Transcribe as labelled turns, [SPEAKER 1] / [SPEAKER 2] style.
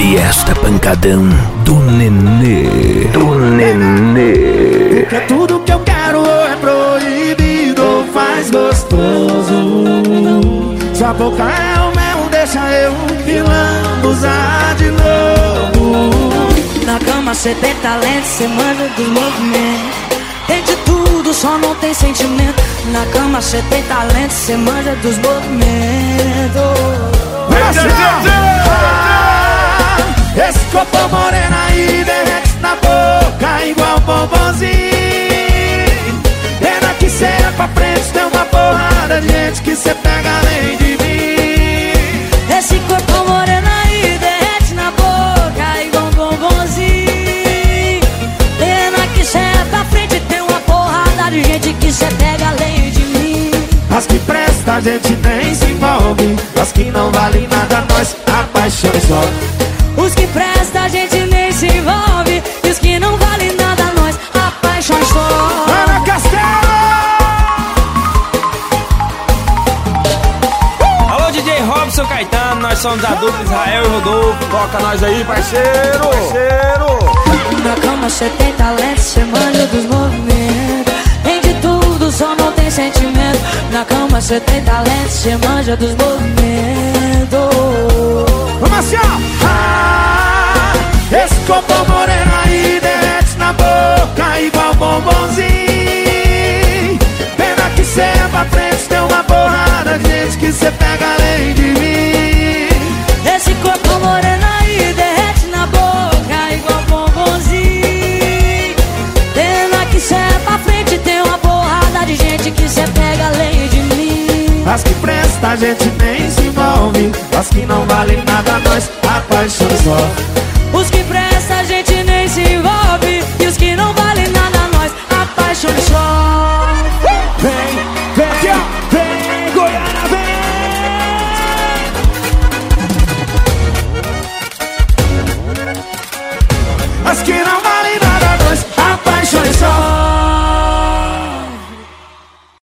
[SPEAKER 1] Fiesta Pancadão do Nenê.
[SPEAKER 2] Porque tudo que eu quero ou é proibido ou faz gostoso. Sua boca é o mel, deixa eu me lambuzar de novo.
[SPEAKER 3] Na cama cê tem talento, cê manja dos movimentos. Tem de tudo, só não tem sentimento. Na cama cê tem talento, cê manja dos movimentos.
[SPEAKER 2] Esse copo moreno aí derrete na boca igual bombonzinho. Pena que cê é pra frente, tem uma porrada de gente que cê pega além de mim.
[SPEAKER 3] Esse corpo moreno aí derrete na boca igual bombonzinho. Pena que cê é pra frente, tem uma porrada de gente que cê pega além de mim.
[SPEAKER 2] As que presta a gente nem se envolve, as que não valem nada nós apaixonamos só.
[SPEAKER 3] Os que prestam a gente nem se envolve, e os que não valem nada nós apaixonamos só.
[SPEAKER 2] Ana Castelo!
[SPEAKER 4] Alô, DJ Robson Caetano, nós somos a dupla Israel e Rodolfo. Toca nós aí, parceiro!
[SPEAKER 3] Na cama cê tem talento, cê manja dos movimentos. Tem de tudo, só não tem sentimento. Na cama cê tem talento, cê manja dos movimentos.
[SPEAKER 2] Vamos assim, ó! Esse copo moreno aí derrete na boca igual bombonzinho. Pena que cê é pra frente, tem uma porrada de gente que cê pega além de mim.
[SPEAKER 3] Esse corpo moreno aí derrete na boca igual bombonzinho. Pena que cê é pra frente, tem uma porrada de gente que cê pega além de mim.
[SPEAKER 2] As que presta a gente nem se envolve, as que não valem nada nós apaixonamos só.
[SPEAKER 3] Os que prestam a gente nem se envolve, e os que não valem nada nós apaixonamos só.
[SPEAKER 2] Vem, vem, vem, Goiânia, vem! As que